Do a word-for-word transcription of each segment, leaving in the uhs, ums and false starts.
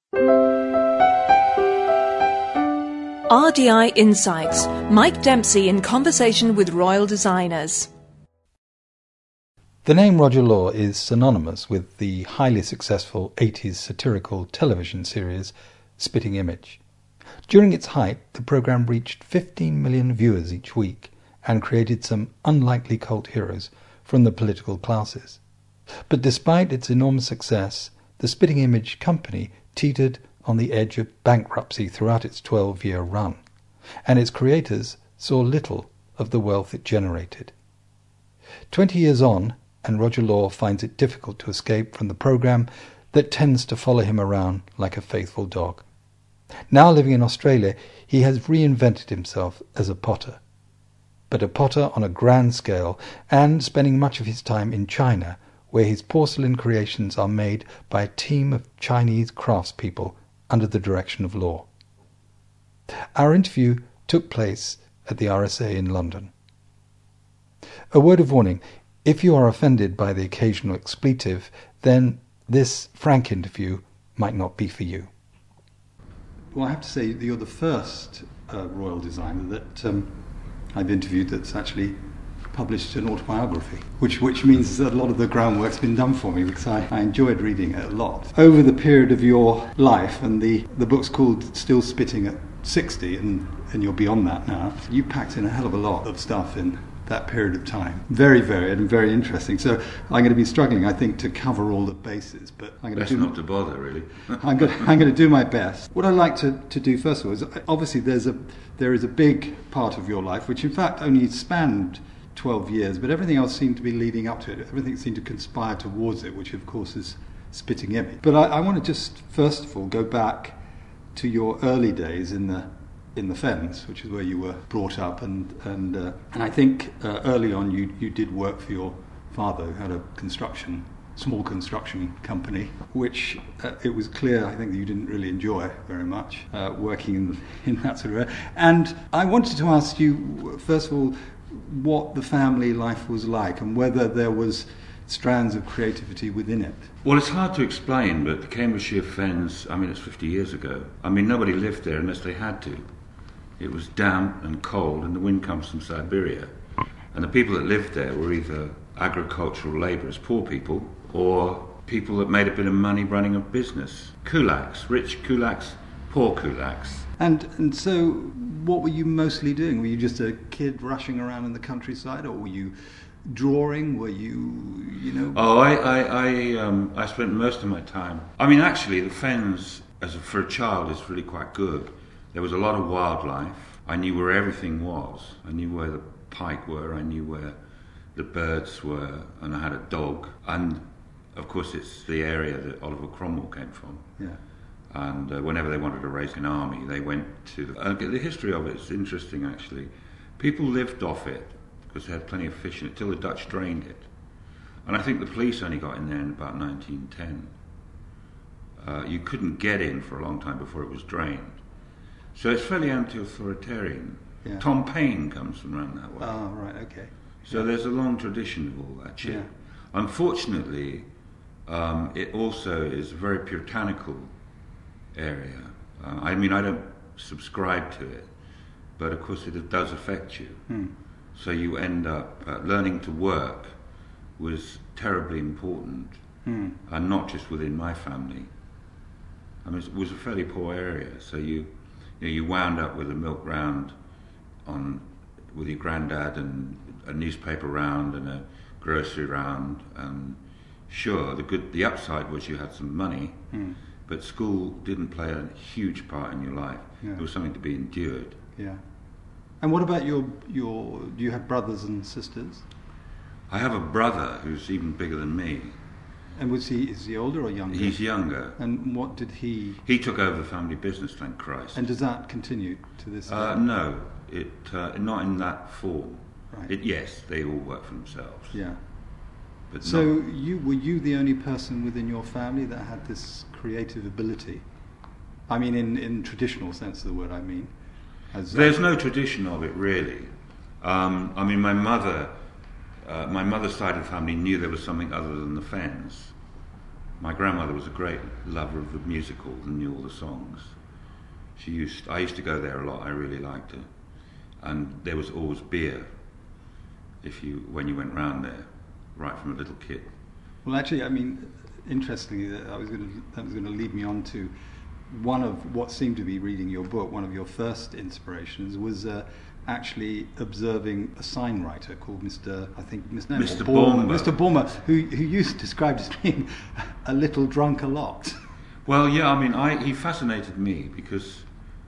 R D I Insights. Mike Dempsey in conversation with royal designers. The name Roger Law is synonymous with the highly successful eighties satirical television series Spitting Image. During its height, the programme reached fifteen million viewers each week and created some unlikely cult heroes from the political classes. But despite its enormous success, the Spitting Image company teetered on the edge of bankruptcy throughout its twelve-year run, and its creators saw little of the wealth it generated. Twenty years on, and Roger Law finds it difficult to escape from the programme that tends to follow him around like a faithful dog. Now living in Australia, he has reinvented himself as a potter, but a potter on a grand scale, and spending much of his time in China, where his porcelain creations are made by a team of Chinese craftspeople under the direction of Law. Our interview took place at the R S A in London. A word of warning: if you are offended by the occasional expletive, then this frank interview might not be for you. Well, I have to say that you're the first uh, royal designer that um, I've interviewed that's actually published an autobiography, which which means that a lot of the groundwork's been done for me, because I, I enjoyed reading it a lot. Over the period of your life, and the, the book's called Still Spitting at sixty, and, and you're beyond that now, you packed in a hell of a lot of stuff in that period of time. Very varied and very interesting. So I'm going to be struggling, I think, to cover all the bases, but I'm going Best to do not to bother, really. I'm going, to, I'm going to do my best. What I'd like to, to do first of all is, obviously there's a there is a big part of your life which in fact only spanned twelve years, but everything else seemed to be leading up to it. Everything seemed to conspire towards it, which of course is Spitting Image. But I, I want to just first of all go back to your early days in the in the Fens, which is where you were brought up, and and uh, and I think uh, early on you you did work for your father, who had a construction small construction company, which uh, it was clear, I think, that you didn't really enjoy very much uh, working in in that sort of area. And I wanted to ask you first of all what the family life was like, and whether there was strands of creativity within it. Well, it's hard to explain, but the Cambridgeshire Fens, I mean, it's fifty years ago. I mean, nobody lived there unless they had to. It was damp and cold, and the wind comes from Siberia. And the people that lived there were either agricultural labourers, poor people, or people that made a bit of money running a business. Kulaks, rich kulaks, poor kulaks. And and so, what were you mostly doing? Were you just a kid rushing around in the countryside, or were you drawing? Were you, you know? Oh, I I I, um, I spent most of my time. I mean, actually, the Fens, as a, for a child, is really quite good. There was a lot of wildlife. I knew where everything was. I knew where the pike were. I knew where the birds were, and I had a dog. And of course, it's the area that Oliver Cromwell came from. Yeah. And uh, whenever they wanted to raise an army, they went to the, uh, the history of it is interesting, actually. People lived off it because they had plenty of fish in it till the Dutch drained it. And I think the police only got in there in about nineteen ten. Uh, you couldn't get in for a long time before it was drained. So it's fairly anti-authoritarian. Yeah. Tom Paine comes from around that way. Oh, right, okay. So there's a long tradition of all that shit. Yeah. Unfortunately, um, it also is a very puritanical area. Uh, I mean, I don't subscribe to it, but of course it does affect you. Hmm. So you end up uh, learning to work was terribly important, Hmm. and not just within my family. I mean, it was a fairly poor area, so you, you know, you wound up with a milk round on with your granddad, and a newspaper round, and a grocery round, and sure, the good, the upside was you had some money. Hmm. But school didn't play a huge part in your life. Yeah. It was something to be endured. Yeah. And what about your your? Do you have brothers and sisters? I have a brother who's even bigger than me. And was he is he older or younger? He's younger. And what did he? He took over the family business, thank Christ. And does that continue to this Uh, day? no, it uh, not in that form. Right. It, yes, they all work for themselves. Yeah. But So not, you were you the only person within your family that had this creative ability? I mean, in, in traditional sense of the word, I mean. As, there's no tradition of it really. Um, I mean, my mother, uh, my mother's side of the family knew there was something other than the Fens, My grandmother was a great lover of the musical and knew all the songs. She used, I used to go there a lot. I really liked her, and there was always beer if you when you went round there, right from a little kid. Well, actually, I mean, interestingly, I was going to, that was going to lead me on to one of what seemed to be reading your book. One of your first inspirations was uh, actually observing a sign writer called Mister I think Mister Mister Bomba. Mister Bomba, who who you described as being a little drunk a lot. Well, yeah, I mean, I, he fascinated me because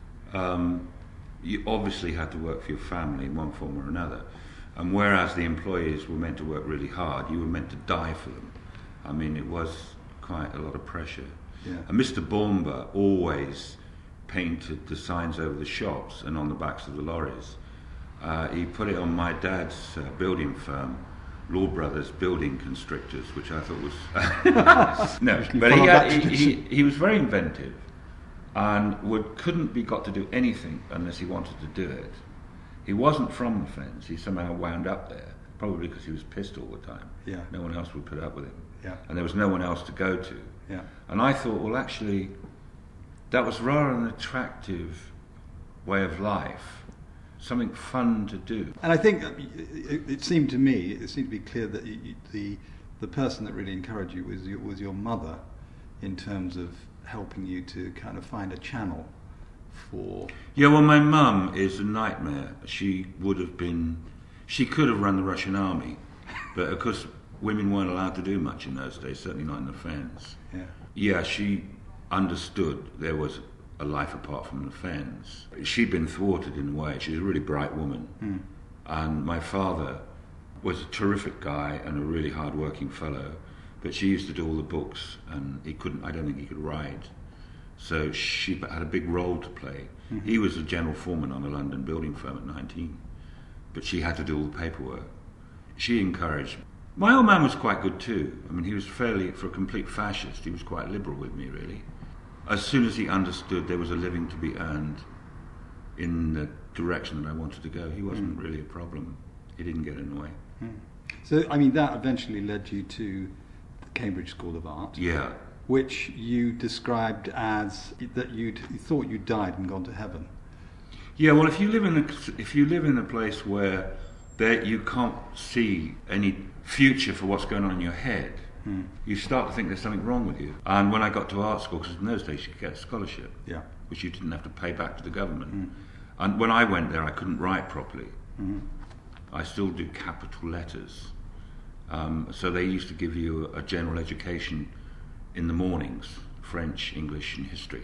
um, you obviously had to work for your family in one form or another. And whereas the employees were meant to work really hard, you were meant to die for them. I mean, it was quite a lot of pressure. Yeah. And Mister Bomba always painted the signs over the shops and on the backs of the lorries. Uh, he put it on my dad's uh, building firm, Law Brothers Building Constrictors, which I thought was... no, but he, had, he, he, he was very inventive and would, couldn't be got to do anything unless he wanted to do it. He wasn't from the Fens. He somehow wound up there, probably because he was pissed all the time. Yeah. No one else would put up with him. Yeah. And there was no one else to go to. Yeah. And I thought, well, actually, that was rather an attractive way of life, something fun to do. And I think it, it seemed to me, it seemed to be clear that you, the the person that really encouraged you was your, was your mother, in terms of helping you to kind of find a channel for... Yeah, well, my mum is a nightmare. She would have been... She could have run the Russian army, but of course women weren't allowed to do much in those days, certainly not in the Fens. Yeah. Yeah, she understood there was a life apart from the Fens. She'd been thwarted in a way. She's a really bright woman. Mm. And my father was a terrific guy and a really hard-working fellow, but she used to do all the books, and he couldn't, I don't think he could write. So she had a big role to play. Mm-hmm. He was a general foreman on a London building firm at nineteen, but she had to do all the paperwork. She encouraged me. My old man was quite good too. I mean, he was fairly, for a complete fascist, he was quite liberal with me, really. As soon as he understood there was a living to be earned in the direction that I wanted to go, he wasn't mm. really a problem. He didn't get in the way. Mm. So, I mean, that eventually led you to the Cambridge School of Art. Yeah. Which you described as that you'd, you thought you'd died and gone to heaven. Yeah, well, if you live in a, if you live in a place where there you can't see any future for what's going on in your head, mm. you start to think there's something wrong with you. And when I got to art school, because in those days you could get a scholarship, yeah. which you didn't have to pay back to the government. Mm. And when I went there, I couldn't write properly. Mm-hmm. I still do capital letters. Um, so they used to give you a, a general education in the mornings, French, English and history.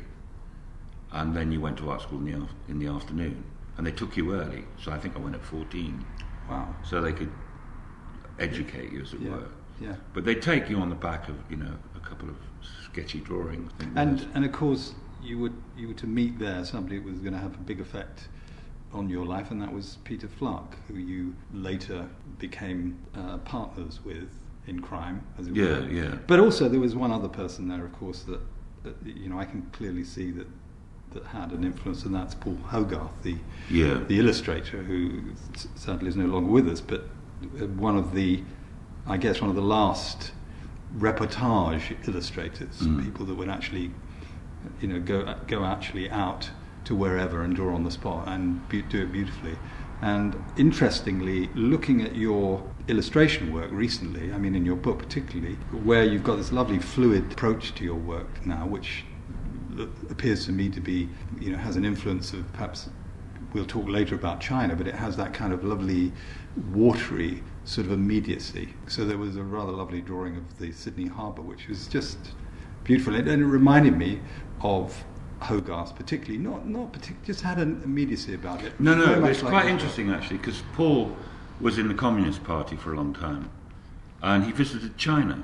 And then you went to art school in the, af- in the afternoon. And they took you early, so I think I went at fourteen. Wow. So they could educate you, as it yeah. were. Yeah. But they take you on the back of, you know, a couple of sketchy drawings. I think And was. and of course, you would you were to meet there somebody who was going to have a big effect on your life, and that was Peter Fluck, who you later became uh, partners with in crime, as it Yeah, were. yeah. But also there was one other person there, of course, that, that you know I can clearly see that that had an influence, and that's Paul Hogarth, the Yeah. the illustrator, who s- sadly is no longer with us, but one of the, I guess, one of the last reportage illustrators, Mm. people that would actually, you know, go go actually out to wherever and draw on the spot and be, do it beautifully. And interestingly, looking at your illustration work recently, I mean in your book particularly, where you've got this lovely fluid approach to your work now, which appears to me to be, you know, has an influence of, perhaps we'll talk later about China, but it has that kind of lovely watery sort of immediacy. So there was a rather lovely drawing of the Sydney Harbour, which was just beautiful, and it reminded me of Hogarth particularly, not not particularly, just had an immediacy about it. No, Very no, much it's like quite that. interesting actually, because Paul was in the Communist Party for a long time, and he visited China.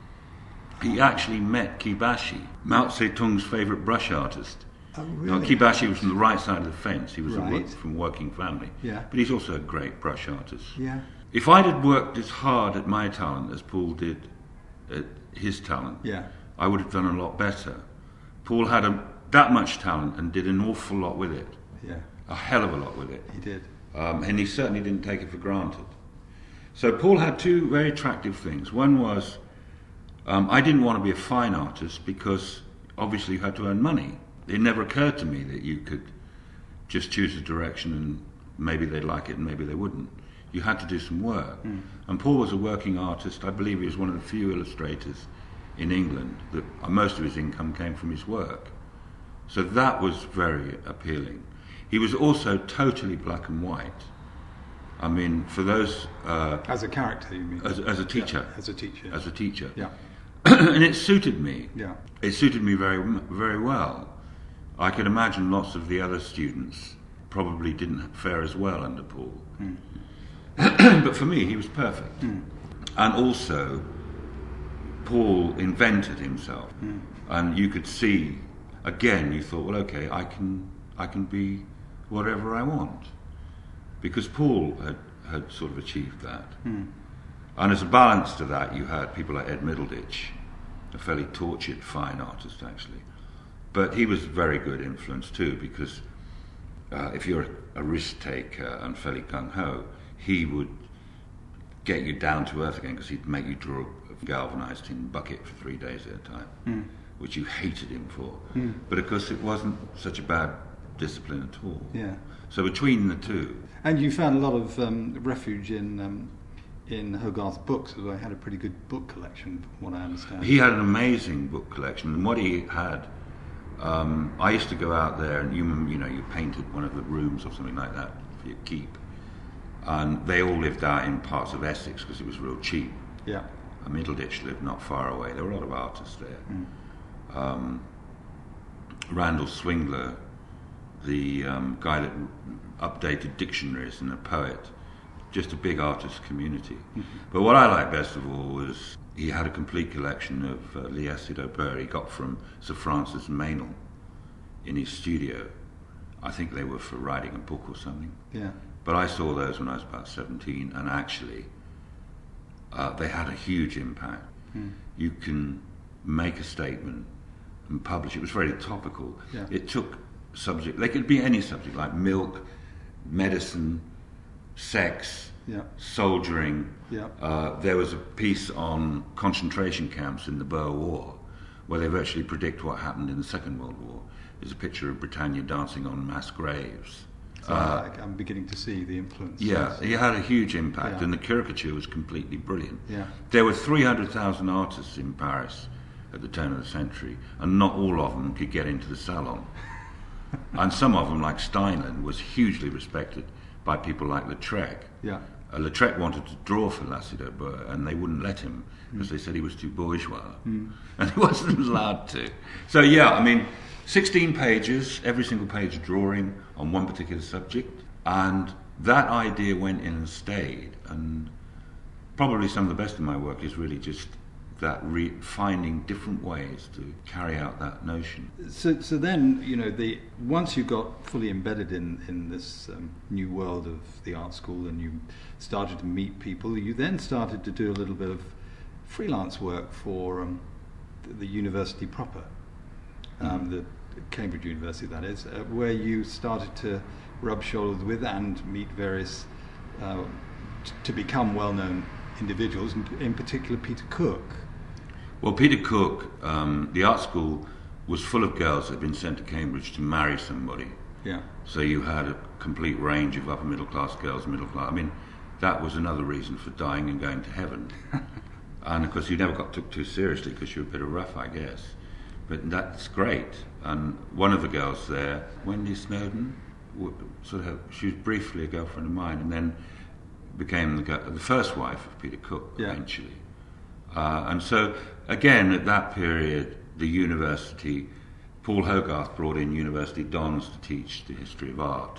He actually met Kibashi, Mao Zedong's favourite brush artist. Oh, Now, really? Kibashi was from the right side of the fence. He was a work, Right. from a working family, Yeah. but he's also a great brush artist. Yeah, If I'd had worked as hard at my talent as Paul did at his talent, yeah, I would have done a lot better. Paul had a, that much talent and did an awful lot with it, yeah, a hell of a lot with it. he did. Um, and he certainly didn't take it for granted. So Paul had two very attractive things. One was Um, I didn't want to be a fine artist because obviously you had to earn money. It never occurred to me that you could just choose a direction and maybe they'd like it and maybe they wouldn't. You had to do some work. Mm. And Paul was a working artist. I believe he was one of the few illustrators in England that most of his income came from his work. So that was very appealing. He was also totally black and white. I mean, for those... Uh, as a character, you mean? As, as a teacher. Yeah, as a teacher. As a teacher. Yeah. And it suited me. Yeah. It suited me very, very well. I could imagine lots of the other students probably didn't fare as well under Paul. Mm. But for me, he was perfect. Mm. And also, Paul invented himself. Mm. And you could see, again, you thought, well, okay, I can, I can be whatever I want. Because Paul had, had sort of achieved that. Mm. And as a balance to that, you had people like Ed Middleditch, a fairly tortured fine artist, actually. But he was a very good influence too, because uh, if you're a, a risk taker and fairly gung-ho, he would get you down to earth again, because he'd make you draw a galvanised tin bucket for three days at a time, mm. which you hated him for. Mm. But of course it wasn't such a bad discipline at all. Yeah. So between the two... And you found a lot of um, refuge in um, in Hogarth's books, as well. He had a pretty good book collection, from what I understand. He had an amazing book collection, and what he had... Um, I used to go out there, and you, you know, you painted one of the rooms or something like that for your keep. And they all lived out in parts of Essex because it was real cheap. Yeah. And Middleditch lived not far away. There were a lot of artists there. Mm. Um, Randall Swingler, the um, guy that updated dictionaries and a poet, just a big artist community. Mm-hmm. But what I liked best of all was he had a complete collection of uh, Les Acido he got from Sir Francis Meynell in his studio. I think they were for writing a book or something. Yeah. But I saw those when I was about seventeen, and actually uh, they had a huge impact. Mm. You can make a statement and publish it. It was very topical. Yeah. It took subject, they could be any subject, like milk, medicine, sex, yeah. soldiering. Yeah. Uh, there was a piece on concentration camps in the Boer War, where they virtually predict what happened in the Second World War. There's a picture of Britannia dancing on mass graves. So uh, I'm beginning to see the influence. Yeah, he had a huge impact, yeah. and the caricature was completely brilliant. Yeah. There were three hundred thousand artists in Paris at the turn of the century, and not all of them could get into the salon. And some of them, like Steinlen, was hugely respected by people like Lautrec. Yeah. Uh, Lautrec wanted to draw for Lacido, and they wouldn't let him because mm. they said he was too bourgeois, mm. and he wasn't allowed to. So yeah, I mean, sixteen pages, every single page a drawing on one particular subject, and that idea went in and stayed. And probably some of the best of my work is really just that re- finding different ways to carry out that notion. So, so then, you know, the once you got fully embedded in in this um, new world of the art school, and you started to meet people, you then started to do a little bit of freelance work for um, the, the university proper, um, mm-hmm. the Cambridge University, that is, uh, where you started to rub shoulders with and meet various uh, t- to become well-known individuals, in, in particular Peter Cook. Well, Peter Cook, um, the art school was full of girls that had been sent to Cambridge to marry somebody. Yeah. So you had a complete range of upper middle class girls, middle class. I mean, that was another reason for dying and going to heaven. And of course, you never got took too seriously because you were a bit rough, I guess. But that's great. And one of the girls there, Wendy Snowden, sort of, she was briefly a girlfriend of mine, and then became the, the first wife of Peter Cook, yeah. eventually. Uh, and so, again, at that period, the university, Paul Hogarth brought in university dons to teach the history of art.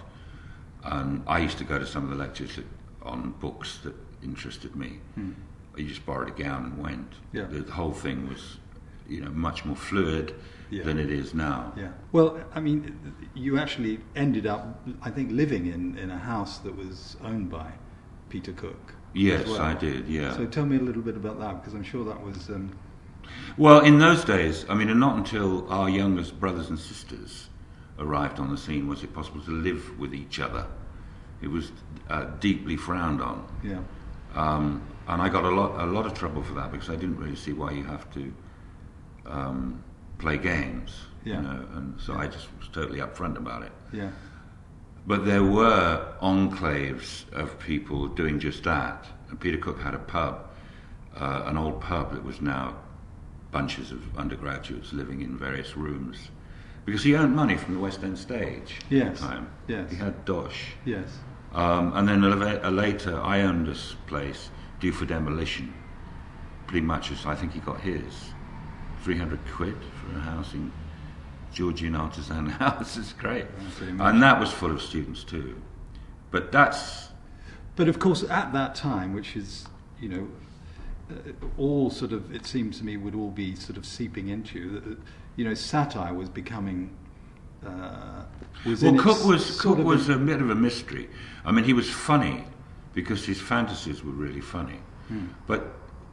And I used to go to some of the lectures that, on books that interested me. Hmm. You just borrowed a gown and went. Yeah. The, the whole thing was, you know, much more fluid yeah. than it is now. Yeah. Well, I mean, you actually ended up, I think, living in, in a house that was owned by Peter Cook. Yes, well. I did, yeah. So tell me a little bit about that, because I'm sure that was... Um... Well, in those days, I mean, and not until our youngest brothers and sisters arrived on the scene was it possible to live with each other. It was uh, deeply frowned on. Yeah. Um, and I got a lot a lot of trouble for that because I didn't really see why you have to um, play games, Yeah. you know, and so I just was totally upfront about it. Yeah. But there were enclaves of people doing just that. And Peter Cook had a pub, uh, an old pub that was now bunches of undergraduates living in various rooms, because he earned money from the West End stage Yes. at the time. Yes. He had dosh. Yes. Um, and then a, a later, I owned this place due for demolition. Pretty much as I think he got his. three hundred quid for a house in Georgian artisan house. It's great. And that was full of students too. But that's... But of course, at that time, which is, you know, uh, all sort of, it seems to me, would all be sort of seeping into, uh, you know, satire was becoming... Uh, was well, in Cook its was sort Cook of was a bit of a mystery. I mean, he was funny because his fantasies were really funny. Hmm. But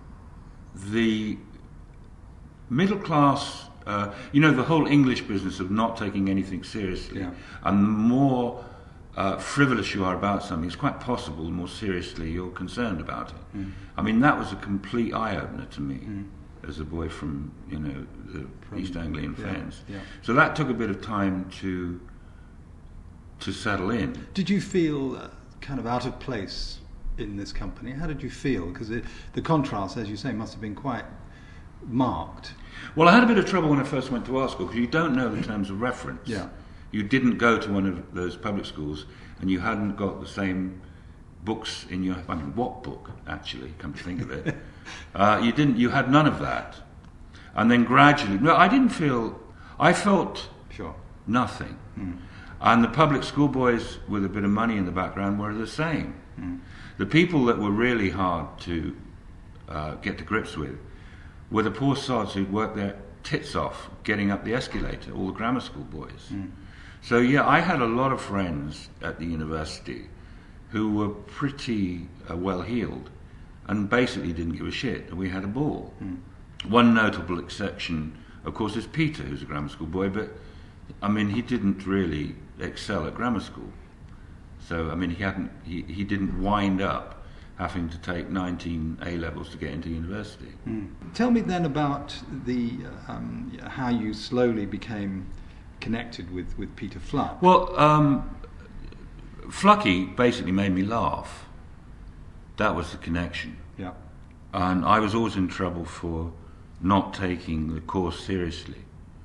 the middle class, uh, you know, the whole English business of not taking anything seriously, Yeah. and the more uh, frivolous you are about something, it's quite possible the more seriously you're concerned about it. Mm. I mean, that was a complete eye-opener to me Mm. as a boy from, you know, the From- East Anglian yeah, Fens. yeah. So that took a bit of time to to settle in. Did you feel uh, kind of out of place in this company? How did you feel? Because the contrast, as you say, must have been quite marked. Well, I had a bit of trouble when I first went to art school because you don't know the terms of reference. Yeah. You didn't go to one of those public schools and you hadn't got the same books in your... I mean, what book, actually, come to think of it? uh, you didn't. You had none of that. And then gradually... No, I didn't feel... I felt Sure. nothing. Mm. And the public school boys with a bit of money in the background were the same. Mm. The people that were really hard to uh, get to grips with were the poor sods who'd worked their tits off getting up the escalator, all the grammar school boys. Mm. So yeah, I had a lot of friends at the university who were pretty uh, well-heeled and basically didn't give a shit, and we had a ball. Mm. One notable exception, of course, is Peter, who's a grammar school boy, but I mean, he didn't really excel at grammar school. So, I mean, he hadn't, he, he didn't wind up having to take nineteen A-levels to get into university. Mm. Tell me then about the um, how you slowly became connected with, with Peter Fluck. Well, um, Flucky basically made me laugh. That was the connection. Yeah. And I was always in trouble for not taking the course seriously.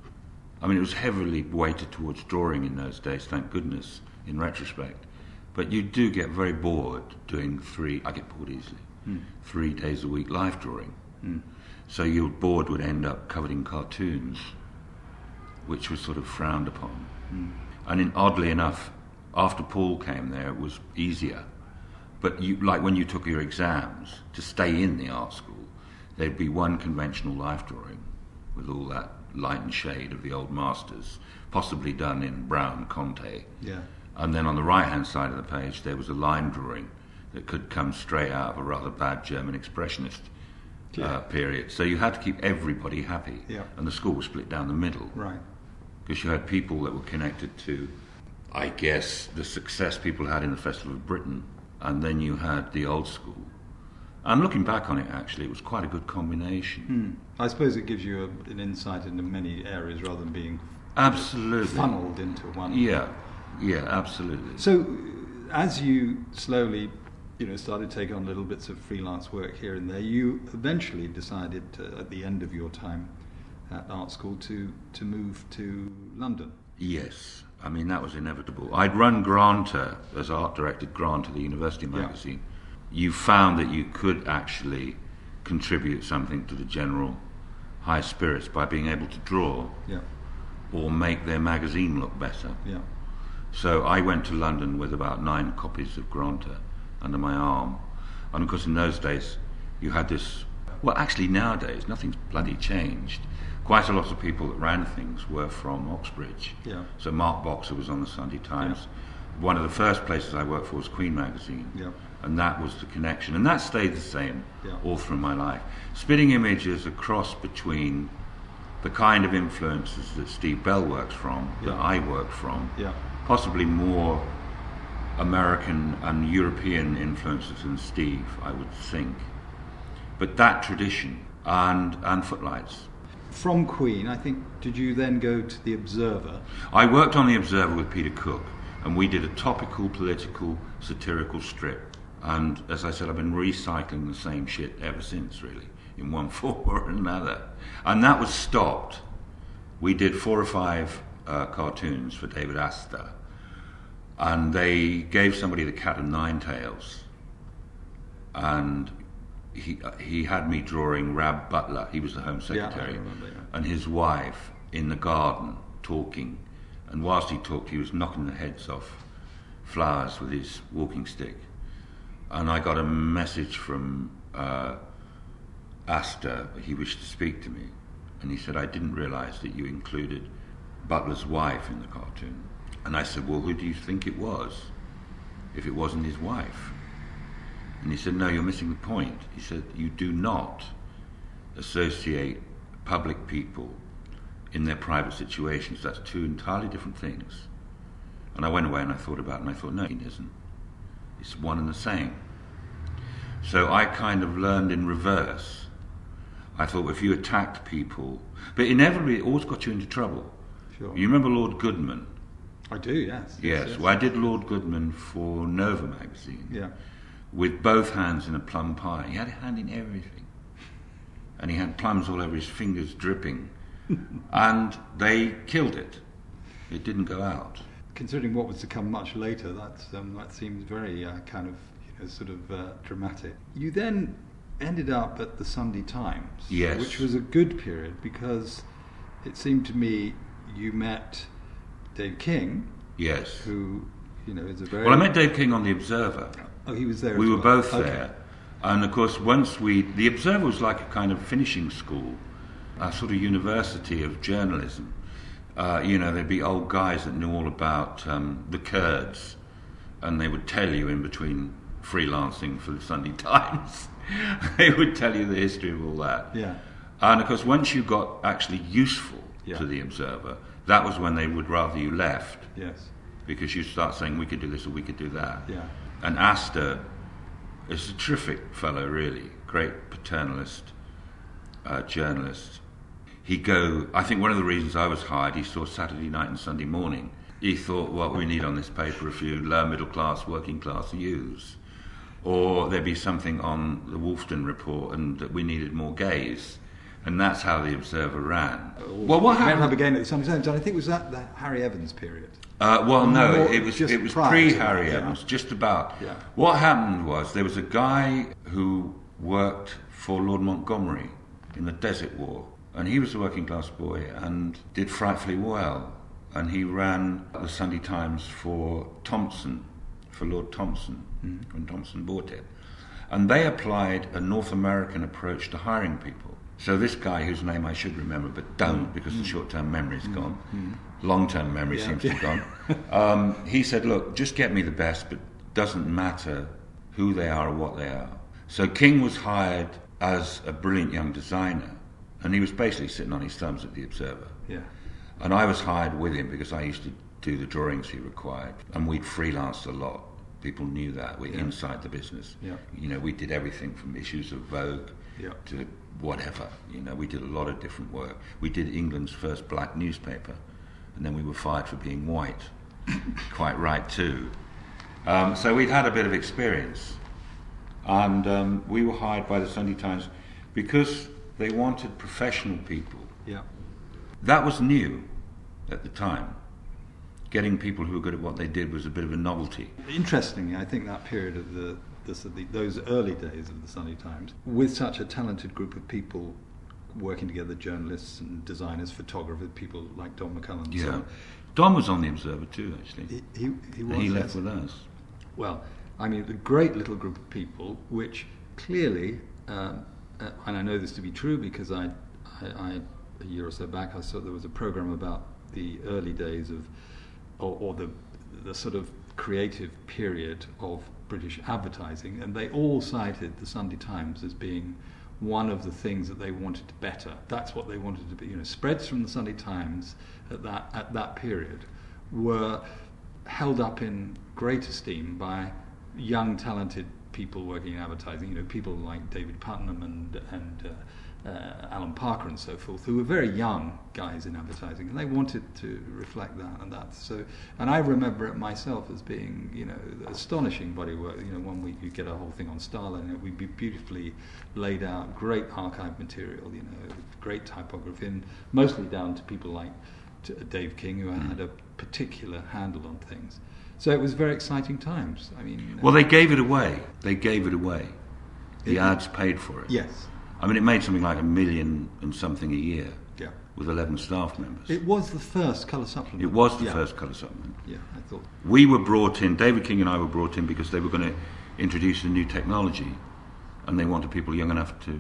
I mean, it was heavily weighted towards drawing in those days, thank goodness, in retrospect. But you do get very bored doing three, I get bored easily, Mm. three days a week life drawing. Mm. So your board would end up covered in cartoons, which was sort of frowned upon. Mm. And in, oddly enough, after Paul came there, it was easier. But you, like when you took your exams to stay in the art school, there'd be one conventional life drawing with all that light and shade of the old masters, possibly done in brown Conte. Yeah. And then on the right-hand side of the page, there was a line drawing that could come straight out of a rather bad German expressionist Yeah. uh, period. So you had to keep everybody happy. Yeah. And the school was split down the middle. Right. Because you had people that were connected to, I guess, the success people had in the Festival of Britain, and then you had the old school. And looking back on it, actually, it was quite a good combination. Mm. I suppose it gives you a, an insight into many areas rather than being Absolutely. funneled into one. Yeah, yeah, absolutely. So, as you slowly, you know, started taking on little bits of freelance work here and there, you eventually decided to, at the end of your time at art school to to move to London. Yes, I mean, that was inevitable. I'd run Granta as art director, Granta, the university Yeah. magazine. You found that you could actually contribute something to the general high spirits by being able to draw Yeah, or make their magazine look better. yeah, So I went to London with about nine copies of Granta under my arm. And of course in those days you had this, well actually nowadays nothing's bloody changed. Quite a lot of people that ran things were from Oxbridge. Yeah. So Mark Boxer was on the Sunday Times. One of the first places I worked for was Queen magazine. Yeah. And that was the connection. And that stayed the same Yeah. all through my life. Spitting Image is a cross between the kind of influences that Steve Bell works from, that Yeah. I work from, yeah, possibly more American and European influences than Steve, I would think. But that tradition and and Footlights. From Queen, I think, did you then go to The Observer? I worked on The Observer with Peter Cook, and we did a topical, political, satirical strip. And as I said, I've been recycling the same shit ever since, really, in one form or another. And that was stopped. We did four or five uh, cartoons for David Astor, and they gave somebody the Cat o' Nine Tails, and he uh, he had me drawing Rab Butler. He was the Home Secretary, yeah, I remember, yeah. And his wife in the garden talking, and whilst he talked, he was knocking the heads off flowers with his walking stick. And I got a message from uh, Astor. He wished to speak to me, and he said, "I didn't realise that you included Butler's wife in the cartoon." And I said, "Well, who do you think it was, if it wasn't his wife?" And he said, "No, you're missing the point." He said, "You do not associate public people in their private situations. That's two entirely different things." And I went away and I thought about it, and I thought, no, it isn't. It's one and the same. So I kind of learned in reverse. I thought, if you attacked people, but inevitably it always got you into trouble. Sure. You remember Lord Goodman? I do, yes. Yes. yes. Well, I did Lord Goodman for Nova magazine. Yeah. With both hands in a plum pie. He had a hand in everything. And he had plums all over his fingers dripping. And they killed it. It didn't go out. Considering what was to come much later, that's, um, that seems very uh, kind of, you know, sort of uh, dramatic. You then ended up at the Sunday Times, yes. which was a good period because it seemed to me you met Dave King, yes, who, you know, is a very... Well, I met Dave King on The Observer. Oh, he was there We as were well. both Okay. there. And of course, once we... The Observer was like a kind of finishing school, a sort of university of journalism. Uh, you know, there'd be old guys that knew all about um, the Kurds, and they would tell you in between freelancing for the Sunday Times, they would tell you the history of all that. Yeah. And of course, once you got actually useful Yeah. to The Observer, that was when they would rather you left, Yes. because you start saying, we could do this or we could do that. Yeah. And Astor is a terrific fellow, really, great paternalist, uh, journalist. He'd go, I think one of the reasons I was hired, he saw Saturday Night and Sunday Morning. He thought, what we need on this paper, a few lower middle class, working class youths. Or there'd be something on the Wolfton Report, and that we needed more gays. And that's how The Observer ran. Well, what happened? Up again at the Sunday Times, and I think it was that the Harry Evans period. Uh, well, no, More it was just it was prior pre to Harry that, Evans, yeah. just about. Yeah. What happened was there was a guy who worked for Lord Montgomery in the Desert War, and he was a working class boy and did frightfully well. And he ran the Sunday Times for Thompson, for Lord Thompson, mm. when Thompson bought it. And they applied a North American approach to hiring people. So this guy, whose name I should remember but don't because mm. the short-term memory's mm. gone, mm. long-term memory yeah. seems to have gone, um, he said, look, just get me the best, but doesn't matter who they are or what they are. So King was hired as a brilliant young designer, and he was basically sitting on his thumbs at The Observer. Yeah. And I was hired with him because I used to do the drawings he required, and we'd freelanced a lot. People knew that. We're yeah. inside the business. Yeah. You know, we did everything from issues of Vogue yeah. to whatever. You know, we did a lot of different work. We did England's first black newspaper, and then we were fired for being white. Quite right, too. Um, so we'd had a bit of experience. And um, we were hired by the Sunday Times because they wanted professional people. Yeah. That was new at the time. Getting people who were good at what they did was a bit of a novelty. Interestingly, I think that period of the, the, the those early days of the Sunday Times, with such a talented group of people working together, journalists and designers, photographers, people like Don McCullum. Yeah, so on. Don was on The Observer too, actually. He he, he was. And he left yes. with us. Well, I mean, a great little group of people, which clearly, um, uh, and I know this to be true because I, I, I a year or so back, I saw there was a program about the early days of. Or, or the the sort of creative period of British advertising, and they all cited the Sunday Times as being one of the things that they wanted to better. That's what they wanted to be. You know, spreads from the Sunday Times at that at that period were held up in great esteem by young, talented people working in advertising, you know, people like David Putnam and and uh, uh, Alan Parker and so forth, who were very young guys in advertising, and they wanted to reflect that and that. So, and I remember it myself as being, you know, astonishing body work. You know, one week you get a whole thing on Starline, it would be beautifully laid out, great archive material, you know, great typography, and mostly down to people like to Dave King, who had a particular handle on things. So it was very exciting times. I mean, well, they gave it away. They gave it away. The ads paid for it. Yes. I mean, it made something like a million and something a year. Yeah. With eleven staff members. It was the first colour supplement. It was the yeah. first colour supplement. Yeah, I thought. We were brought in. David King and I were brought in because they were going to introduce a new technology, and they wanted people young enough to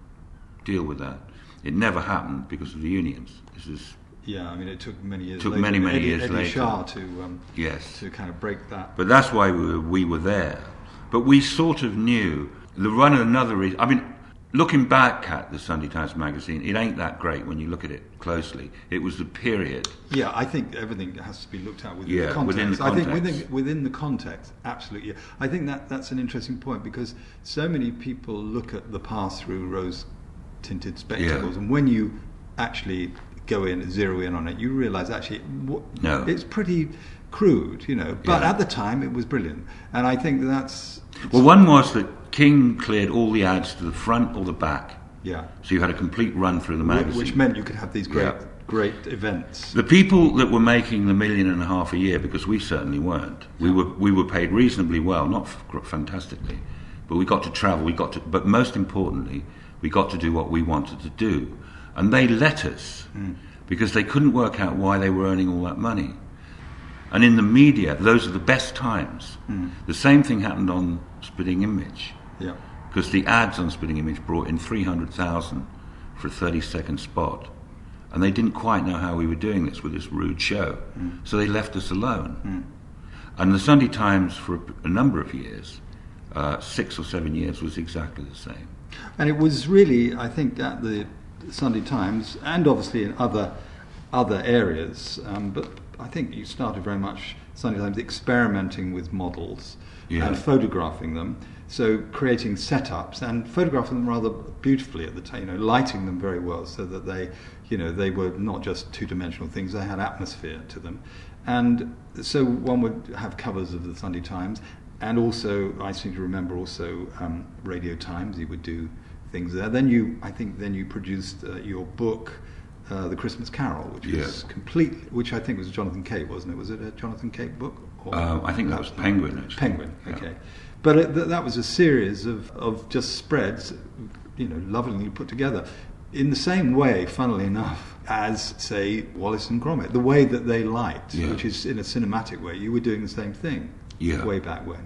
deal with that. It never happened because of the unions. This is. Yeah, I mean, it took many years. Took later. many, many Eddie, years Eddie later. Shah to um, yes to kind of break that. But that's why we were, we were there. But we sort of knew the run of another reason. I mean, looking back at the Sunday Times magazine, it ain't that great when you look at it closely. It was the period. Yeah, I think everything has to be looked at within yeah, the context. within the I context. think within within the context, absolutely. I think that that's an interesting point because so many people look at the pass-through rose-tinted spectacles, Yeah. and when you actually go in, zero in on it, you realise actually w- No. it's pretty crude, you know. But Yeah. at the time, it was brilliant, and I think that's Well, one was that King cleared all the ads to the front or the back. yeah, So you had a complete run through the Wh- magazine. which meant you could have these great Yeah. great events. The people that were making the million and a half a year, because we certainly weren't, we were we were paid reasonably well, not f- fantastically, but we got to travel. We got to, but most importantly, we got to do what we wanted to do, and they let us Mm. because they couldn't work out why they were earning all that money. And in the media, those are the best times. Mm. The same thing happened on Spitting Image, Yeah. because the ads on Spitting Image brought in three hundred thousand for a thirty-second spot. And they didn't quite know how we were doing this with this rude show. Mm. So they left us alone. Mm. And the Sunday Times, for a, a number of years, uh, six or seven years, was exactly the same. And it was really, I think, at the Sunday Times, and obviously in other other areas, um, but I think you started very much, Sunday Times, experimenting with models Yeah. and photographing them. So creating setups and photographing them rather beautifully at the time, you know, lighting them very well so that they, you know, they were not just two-dimensional things, they had atmosphere to them. And so one would have covers of the Sunday Times, and also, I seem to remember also um, Radio Times, you would do things there. Then you, I think then you produced uh, your book, uh, The Christmas Carol, which Yeah. was complete, which I think was a Jonathan Cape, wasn't it? Was it a Jonathan Cape book? Or Uh, I think that was Penguin, actually. Penguin, Yeah. okay. But it, th- that was a series of, of just spreads, you know, lovingly put together, in the same way, funnily enough, as, say, Wallace and Gromit. The way that they light, Yeah. which is in a cinematic way, you were doing the same thing Yeah. way back when.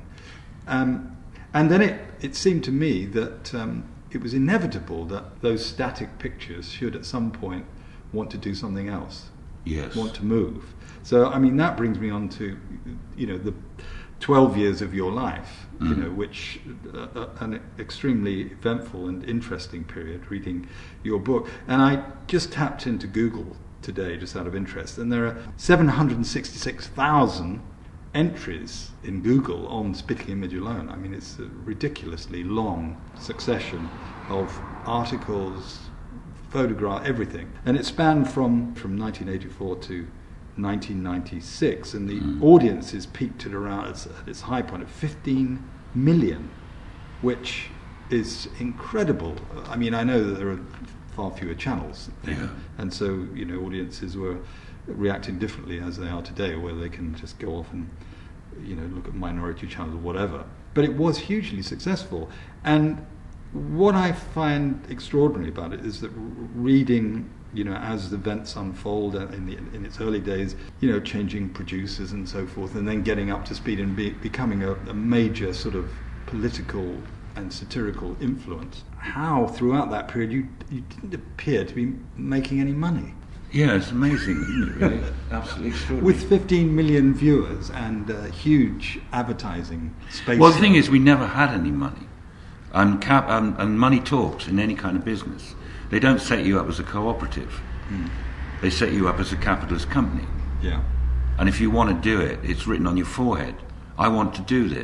Um, and then it, it seemed to me that um, it was inevitable that those static pictures should at some point want to do something else, Yes. want to move. So, I mean, that brings me on to, you know, the twelve years of your life, you Mm. know, which uh, uh, an extremely eventful and interesting period, reading your book. And I just tapped into Google today, just out of interest, and there are seven hundred sixty-six thousand entries in Google on Spitting Image alone. I mean, it's a ridiculously long succession of articles, photograph, everything. And it spanned from, from nineteen eighty-four to nineteen ninety-six, and the Mm. audiences peaked at around its, at its high point of fifteen million, which is incredible. I mean, I know that there are far fewer channels then, Yeah. and so, you know, audiences were reacting differently as they are today, where they can just go off and, you know, look at minority channels or whatever. But it was hugely successful, and what I find extraordinary about it is that r- reading, you know, as the events unfold uh, in the in its early days, you know, changing producers and so forth, and then getting up to speed and be, becoming a, a major sort of political and satirical influence. How throughout that period you you didn't appear to be making any money. Yeah, it's amazing, isn't it, really? Absolutely extraordinary. With fifteen million viewers and uh, huge advertising space. Well, the thing is, we never had any money. And, cap- and, and money talks in any kind of business. They don't set you up as a cooperative. Mm. They set you up as a capitalist company. Yeah. And if you want to do it, it's written on your forehead. I want to do this.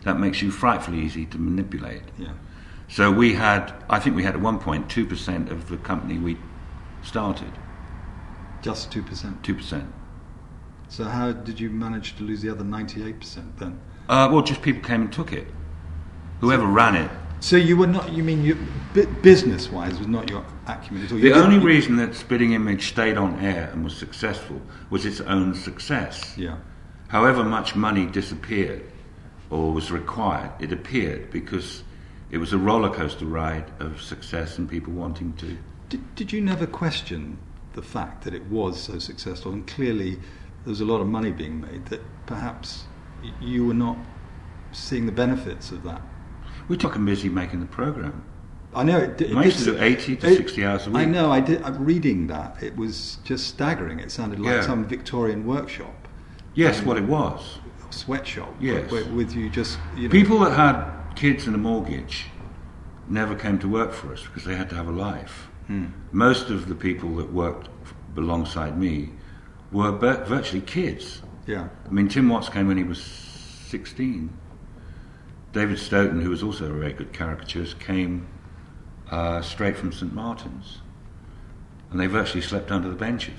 that makes you frightfully easy to manipulate. Yeah. So we had, I think we had at one point two percent of the company we started. Just two percent? two percent. So how did you manage to lose the other ninety-eight percent then? Uh, well, just people came and took it. Whoever ran it. So you were not, you mean you, business-wise was not your acumen at all? You The only didn't- reason that Spitting Image stayed on air and was successful was its own success. Yeah. However much money disappeared or was required, it appeared because it was a roller coaster ride of success and people wanting to. Did, did you never question the fact that it was so successful, and clearly there was a lot of money being made, that perhaps y- you were not seeing the benefits of that? We took them busy making the program. I know it, it I used to did- do eighty to it- sixty hours a week. I know. I did. I'm reading that. It was just staggering. It sounded like Yeah. some Victorian workshop, Yes, what it was. sweatshop. Yes. With, with you just you know. People that had kids and a mortgage never came to work for us because they had to have a life. Hmm. Most of the people that worked f- alongside me were bir- virtually kids. Yeah. I mean, Tim Watts came when he was sixteen. David Stoughton, who was also a very good caricaturist, came uh, straight from Saint Martin's. And they virtually slept under the benches.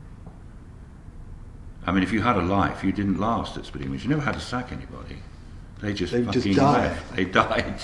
I mean, if you had a life, you didn't last at Spitting Image. You never had to sack anybody. They just They fucking just died. left. They died.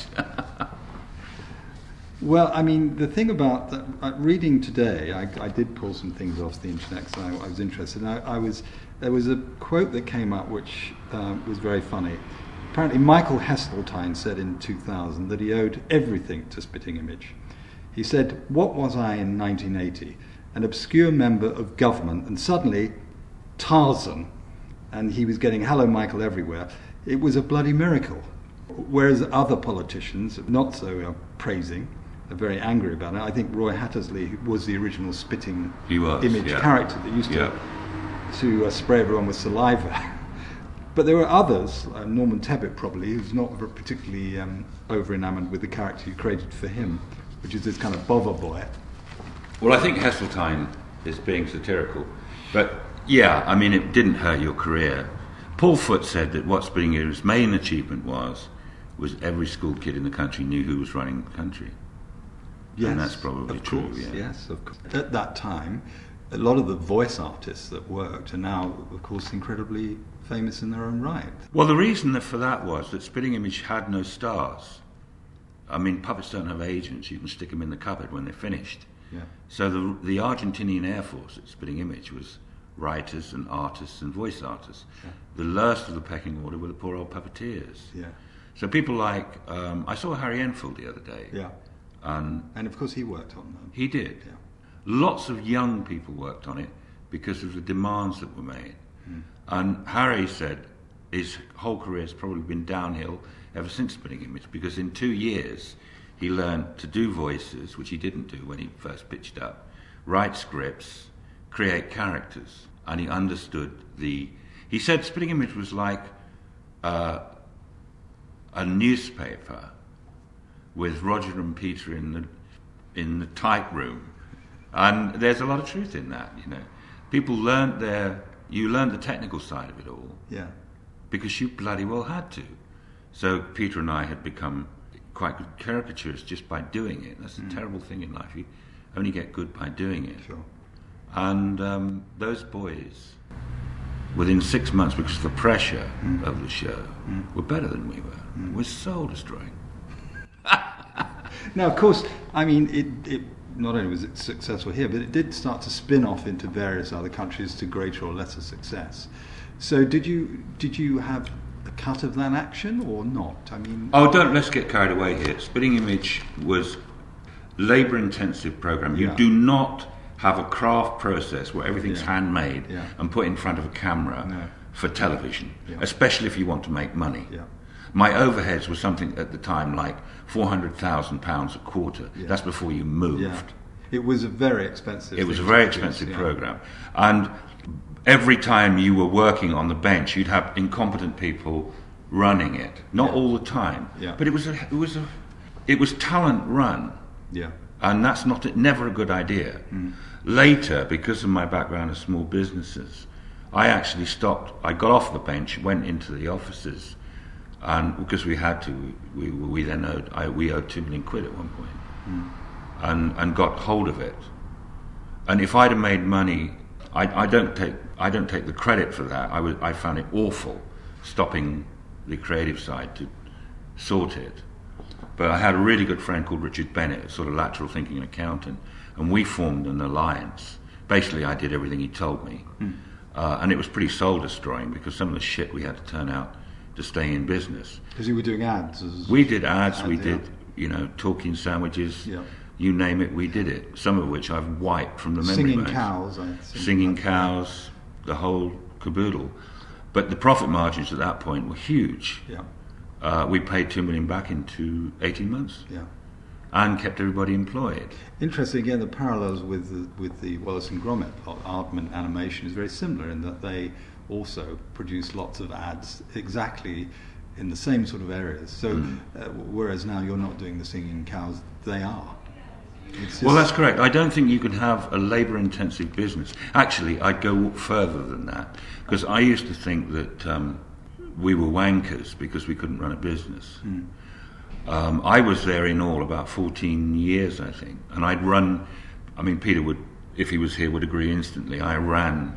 Well, I mean, the thing about that, uh, reading today, I, I did pull some things off the internet because I, I was interested. And I, I was there was a quote that came up which um, was very funny. Apparently, Michael Heseltine said in two thousand that he owed everything to Spitting Image. He said, "What was I in nineteen eighty? An obscure member of government, and suddenly Tarzan," and he was getting "Hello, Michael" everywhere. It was a bloody miracle. Whereas other politicians, not so uh, praising, are very angry about it. I think Roy Hattersley was the original Spitting He was, Image yeah. character that used to Yeah. to uh, spray everyone with saliva. But there were others, uh, Norman Tebbit probably, who's not ver- particularly um, over-enamoured with the character you created for him, which is this kind of bother boy. Well, I think Heseltine is being satirical. But, yeah, I mean, it didn't hurt your career. Paul Foote said that what Spitting Image's main achievement was, was every school kid in the country knew who was running the country. Yes, And that's probably of true, course, yeah. Yes, of course. At that time, a lot of the voice artists that worked are now, of course, incredibly famous in their own right. Well, the reason that for that was that Spitting Image had no stars. I mean, puppets don't have agents. You can stick them in the cupboard when they're finished. Yeah. So the the Argentinian Air Force at Spitting Image was writers and artists and voice artists. Yeah. The last of the pecking order were the poor old puppeteers. Yeah. So people like, um, I saw Harry Enfield the other day. Yeah. And And of course, he worked on them. he did. Yeah. Lots of young people worked on it because of the demands that were made. Mm. And Harry said his whole career has probably been downhill ever since Spitting Image, because in two years he learned to do voices, which he didn't do when he first pitched up, write scripts, create characters, and he understood the... He said Spitting Image was like uh, a newspaper with Roger and Peter in the in the type room, and there's a lot of truth in that. You know, people learned their you learned the technical side of it all Yeah. because you bloody well had to. So Peter and I had become quite good caricaturists just by doing it. That's a Mm. terrible thing in life. You only get good by doing it. Sure. And um, those boys, within six months, because of the pressure Mm. of the show, Mm. were better than we were. Mm. It was soul destroying. Now, of course, I mean, it, it not only was it successful here, but it did start to spin off into various other countries to greater or lesser success. So, did you did you have a cut of that action or not? I mean, Oh, don't let's get carried away here. Spitting Image was labour-intensive program. You Yeah. do not have a craft process where everything's Yeah. handmade Yeah. and put in front of a camera No. for television, Yeah. especially if you want to make money. Yeah. My overheads were something at the time like four hundred thousand pounds a quarter. Yeah. That's before you moved. yeah, it was a very expensive. It was a thing very to produce, expensive yeah. program, and every time you were working on the bench, you'd have incompetent people running it. Not Yeah. all the time, Yeah. but it was a, it was a, it was talent run, Yeah. and that's not never a good idea. Mm. Later, because of my background in small businesses, I actually stopped. I got off the bench, went into the offices, and because we had to, we we, we then owed I, we owed two million quid at one point, mm. and and got hold of it. And if I'd have made money, I, I don't take I don't take the credit for that. I was I found it awful stopping the creative side to sort it. But I had a really good friend called Richard Bennett, a sort of lateral thinking accountant, and we formed an alliance. Basically, I did everything he told me. Mm. Uh, and it was pretty soul-destroying because some of the shit we had to turn out to stay in business. Because you were doing ads? As we did ads, ad, we yeah. did, you know, talking sandwiches, yeah. you name it, we did it. Some of which I've wiped from the memory Singing banks. cows. I think. Singing cows, the whole caboodle. But the profit margins at that point were huge. Yeah. Uh, we paid two million back into eighteen months. Yeah. And kept everybody employed. Interesting, again, the parallels with the, with the Wallace and Gromit lot, Aardman Animation, is very similar in that they also produce lots of ads exactly in the same sort of areas. So, mm. uh, whereas now you're not doing the singing cows, they are. Well, that's correct. I don't think you can have a labour-intensive business. Actually, I'd go further than that, because I used to think that um, we were wankers because we couldn't run a business. Mm. Um, I was there in all about fourteen years, I think, and I'd run, I mean, Peter would, if he was here, would agree instantly, I ran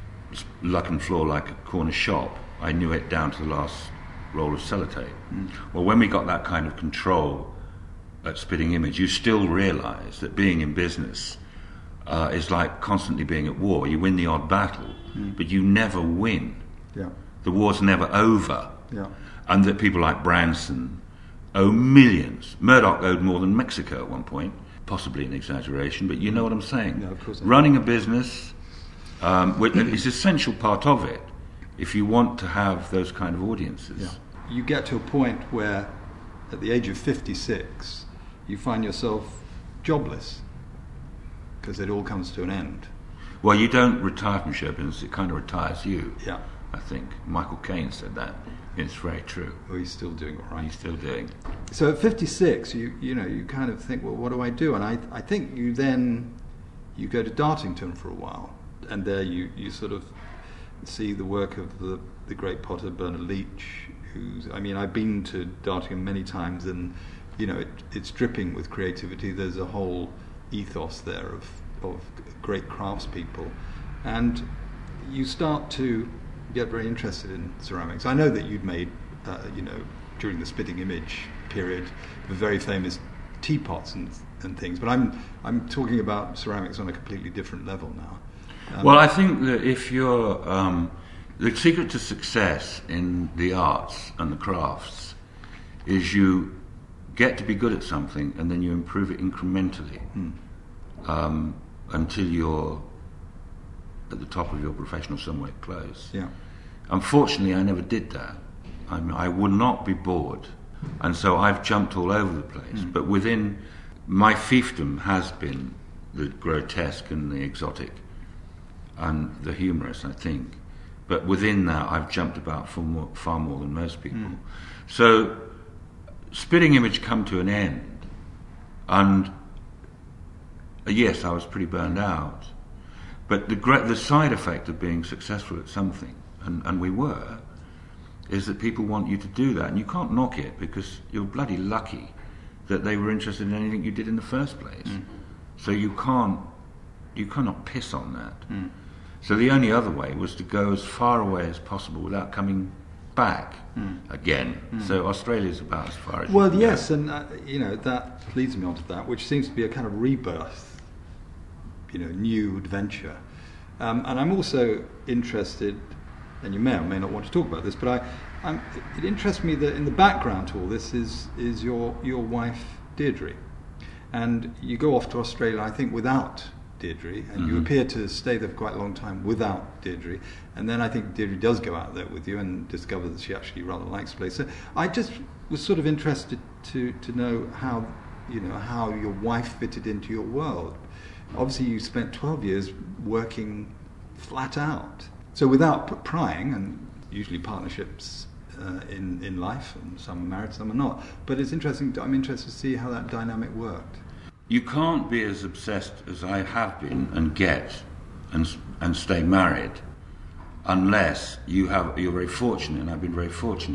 Luck and Floor like a corner shop. I knew it down to the last roll of sellotape. Mm. Well, when we got that kind of control at Spitting Image, you still realise that being in business uh, is like constantly being at war. You win the odd battle, mm. but you never win. Yeah. The war's never over. Yeah. And that people like Branson owe millions. Murdoch owed more than Mexico at one point, possibly an exaggeration, but you know what I'm saying. No, of course. Running a business um, is an essential part of it if you want to have those kind of audiences. Yeah. You get to a point where, at the age of fifty-six, you find yourself jobless because it all comes to an end. Well, you don't retire from show business, it kind of retires you. Yeah. I think Michael Caine said that. It's very true. Well, he's still doing all right. He's still doing. So at fifty-six, you you know, you kind of think, well, what do I do? And I I think you then you go to Dartington for a while, and there you, you sort of see the work of the, the great potter Bernard Leach, who's, I mean, I've been to Dartington many times, and you know, it, it's dripping with creativity. There's a whole ethos there of of great craftspeople, and you start to get very interested in ceramics. I know that you'd made, uh, you know, during the Spitting Image period, the very famous teapots and and things. But I'm I'm talking about ceramics on a completely different level now. Um, well, I think that if you're um, the secret to success in the arts and the crafts is you get to be good at something and then you improve it incrementally hmm. um, until you're at the top of your professional somewhere close. Yeah. Unfortunately, I never did that. I mean, I would not be bored, and so I've jumped all over the place. Mm. But within my fiefdom has been the grotesque and the exotic and the humorous, I think. But within that, I've jumped about far more, far more than most people. Mm. So, Spitting Image come to an end, and uh, yes, I was pretty burned out. But the gra- the side effect of being successful at something, and, and we were, is that people want you to do that, and you can't knock it because you're bloody lucky that they were interested in anything you did in the first place. Mm. So you can't, you cannot piss on that. Mm. So the only other way was to go as far away as possible without coming back mm. again. Mm. So Australia's about as far as. Well, you yes, go. and uh, you know that leads me on to that, which seems to be a kind of rebirth. You know, new adventure. Um, and I'm also interested, and you may or may not want to talk about this, but I, I'm, it interests me that in the background to all this is is your your wife Deirdre, and you go off to Australia, I think, without Deirdre, and mm-hmm. you appear to stay there for quite a long time without Deirdre, and then I think Deirdre does go out there with you and discover that she actually rather likes the place. So I just was sort of interested to to know how you know how your wife fitted into your world. Obviously, you spent twelve years working flat out. So without p- prying, and usually partnerships uh, in, in life, and some are married, some are not. But it's interesting, I'm interested to see how that dynamic worked. You can't be as obsessed as I have been and get and and stay married unless you have, you're very fortunate, and I've been very fortunate,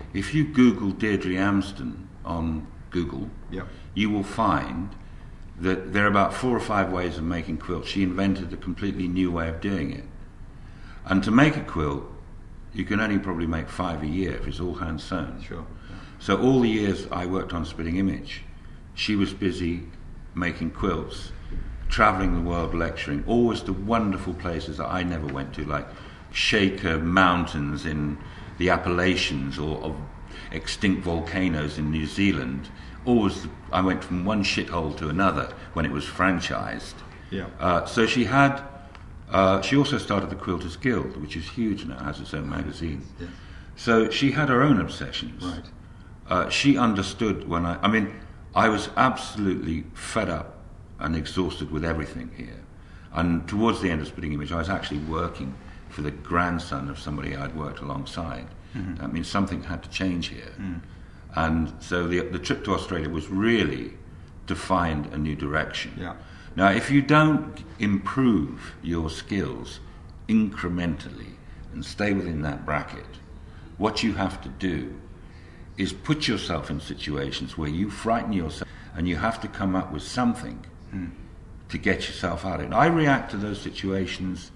if you Google Deirdre Amsden on Google, Yeah. you will find that there are about four or five ways of making quilts. She invented a completely new way of doing it. And to make a quilt, you can only probably make five a year if it's all hand sewn. Sure. Yeah. So all the years I worked on Spitting Image, she was busy making quilts, travelling the world lecturing, always to wonderful places that I never went to, like Shaker Mountains in the Appalachians or of extinct volcanoes in New Zealand. Always, I went from one shithole to another when it was franchised. Yeah. Uh, so she had, uh, she also started the Quilters Guild, which is huge now, has its own magazine. Yeah. So she had her own obsessions. Right. Uh, she understood when I, I mean, I was absolutely fed up and exhausted with everything here. And towards the end of Spitting Image, I was actually working for the grandson of somebody I'd worked alongside. Mm-hmm. That means something had to change here. Mm. And so the, the trip to Australia was really to find a new direction. Yeah. Now, if you don't improve your skills incrementally and stay within that bracket, what you have to do is put yourself in situations where you frighten yourself and you have to come up with something mm. to get yourself out of it. I react to those situations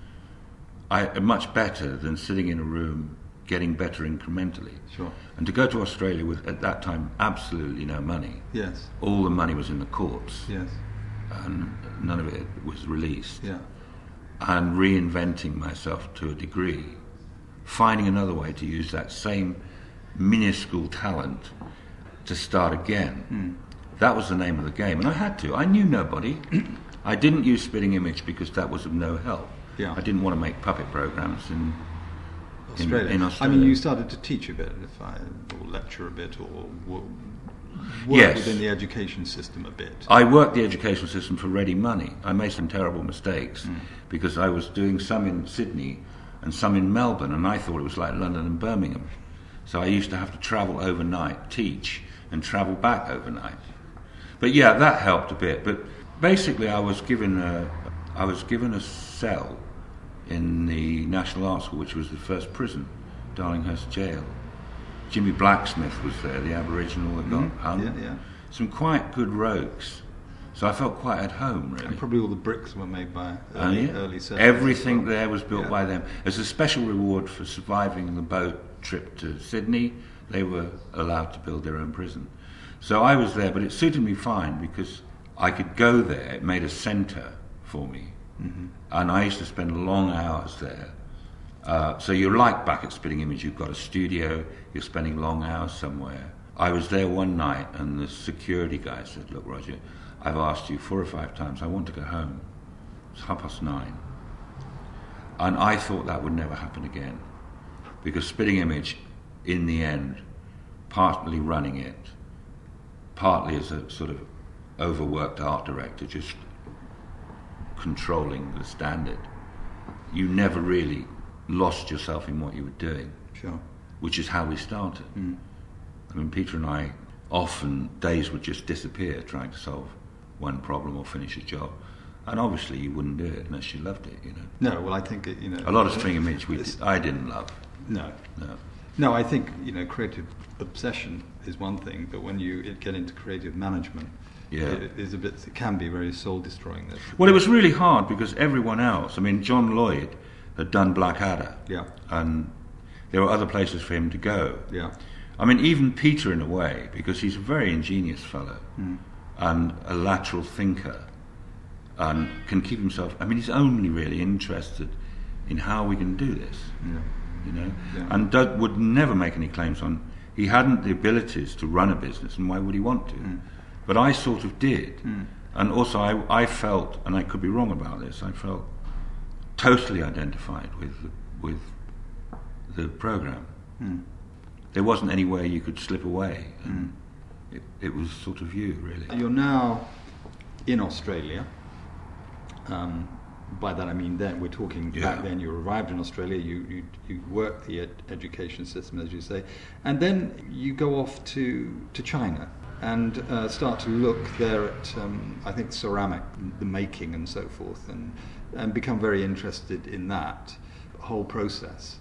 I, much better than sitting in a room getting better incrementally. Sure. And to go to Australia with, at that time, absolutely no money. Yes. All the money was in the courts. Yes. And none of it was released. Yeah. And reinventing myself to a degree, finding another way to use that same minuscule talent to start again. Mm. That was the name of the game. And I had to. I knew nobody. I didn't use Spitting Image because that was of no help. Yeah. I didn't want to make puppet programs in Australia. In, in Australia. I mean, you started to teach a bit, if I, or lecture a bit, or wo- work yes. within the education system a bit. I worked the education system for ready money. I made some terrible mistakes mm. because I was doing some in Sydney and some in Melbourne, and I thought it was like London and Birmingham. So I used to have to travel overnight, teach, and travel back overnight. But yeah, that helped a bit. But basically, I was given a, I was given a cell in the National Art School, which was the first prison, Darlinghurst Jail. Jimmy Blacksmith was there, the Aboriginal that got mm-hmm. hung. Yeah, yeah. Some quite good rogues. So I felt quite at home, really. And probably all the bricks were made by early, uh, yeah. early settlers. Everything well. there was built yeah. by them. As a special reward for surviving the boat trip to Sydney, they were allowed to build their own prison. So I was there, but it suited me fine because I could go there. It made a centre for me. Mm-hmm. And I used to spend long hours there. Uh, so you're like back at Spitting Image, you've got a studio, you're spending long hours somewhere. I was there one night and the security guy said, "Look, Roger, I've asked you four or five times, I want to go home. It's half past nine." And I thought that would never happen again. Because Spitting Image, in the end, partly running it, partly as a sort of overworked art director, just controlling the standard, you never really lost yourself in what you were doing. Sure. Which is how we started. Mm. I mean, Peter and I, often days would just disappear trying to solve one problem or finish a job. And obviously you wouldn't do it unless you loved it, you know. No, well, I think, it, you know... A lot of Spitting Image we did, I didn't love. No. No. No, I think, you know, creative obsession is one thing, but when you it get into creative management, yeah. it, is a bit, it can be very soul-destroying. Well, it was really hard because everyone else, I mean, John Lloyd had done Blackadder. Yeah. And there were other places for him to go. Yeah. I mean, even Peter in a way, because he's a very ingenious fellow mm. and a lateral thinker and can keep himself, I mean, he's only really interested in how we can do this, yeah. you know, yeah. and Doug would never make any claims on, he hadn't the abilities to run a business, and why would he want to? Mm. But I sort of did. Mm. And also I, I felt, and I could be wrong about this, I felt totally identified with the, with the program. Mm. There wasn't anywhere you could slip away. And mm. it, it was sort of you, really. You're now in Australia. Um, by that I mean then, we're talking yeah. back then, you arrived in Australia, you, you, you worked the ed- education system, as you say, and then you go off to, to China and uh, start to look there at, um, I think, ceramic, the making and so forth, and, and become very interested in that whole process.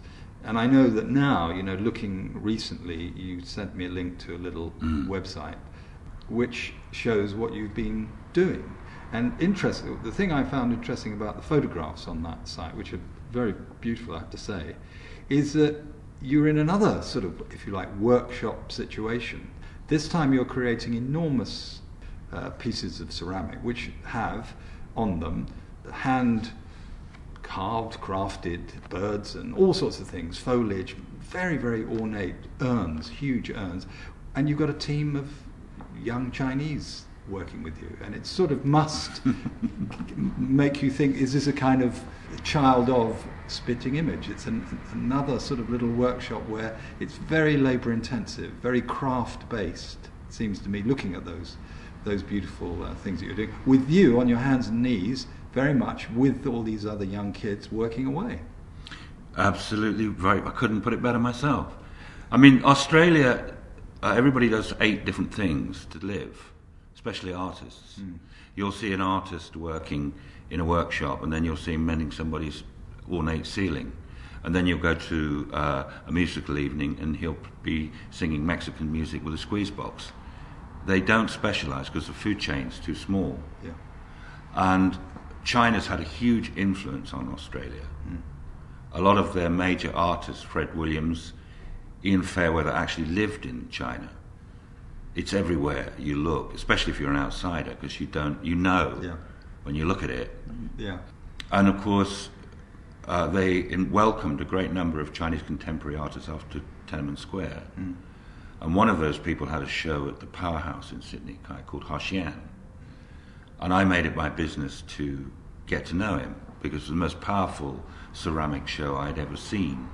And I know that now, you know, looking recently, you sent me a link to a little Mm. website which shows what you've been doing. And interesting, the thing I found interesting about the photographs on that site, which are very beautiful, I have to say, is that you're in another sort of, if you like, workshop situation. This time you're creating enormous uh, pieces of ceramic which have on them hand carved, crafted birds and all sorts of things, foliage, very, very ornate urns, huge urns. And you've got a team of young Chinese working with you, and it sort of must make you think, is this a kind of child of Spitting Image? It's an, another sort of little workshop where it's very labour intensive, very craft based, it seems to me, looking at those those beautiful uh, things that you're doing, with you on your hands and knees, very much with all these other young kids working away. Absolutely right. I couldn't put it better myself. I mean, Australia, uh, everybody does eight different things to live, especially artists. Mm. You'll see an artist working in a workshop, and then you'll see him mending somebody's ornate ceiling. And then you'll go to uh, a musical evening, and he'll be singing Mexican music with a squeeze box. They don't specialise because the food chain's too small. Yeah. And China's had a huge influence on Australia. Mm. A lot of their major artists, Fred Williams, Ian Fairweather, actually lived in China. It's everywhere you look, especially if you're an outsider, because you don't, you know, yeah. when you look at it. Yeah. And of course, uh, they in, welcomed a great number of Chinese contemporary artists after Tiananmen Square. Mm. And one of those people had a show at the Powerhouse in Sydney, a guy called Haxian. And I made it my business to get to know him, because it was the most powerful ceramic show I'd ever seen.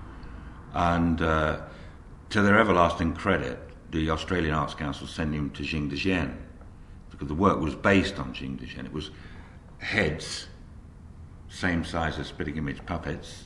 And uh, to their everlasting credit, the Australian Arts Council sent him to Jing de Zhen, because the work was based on Jing de Zhen. It was heads, same size as Spitting Image puppets,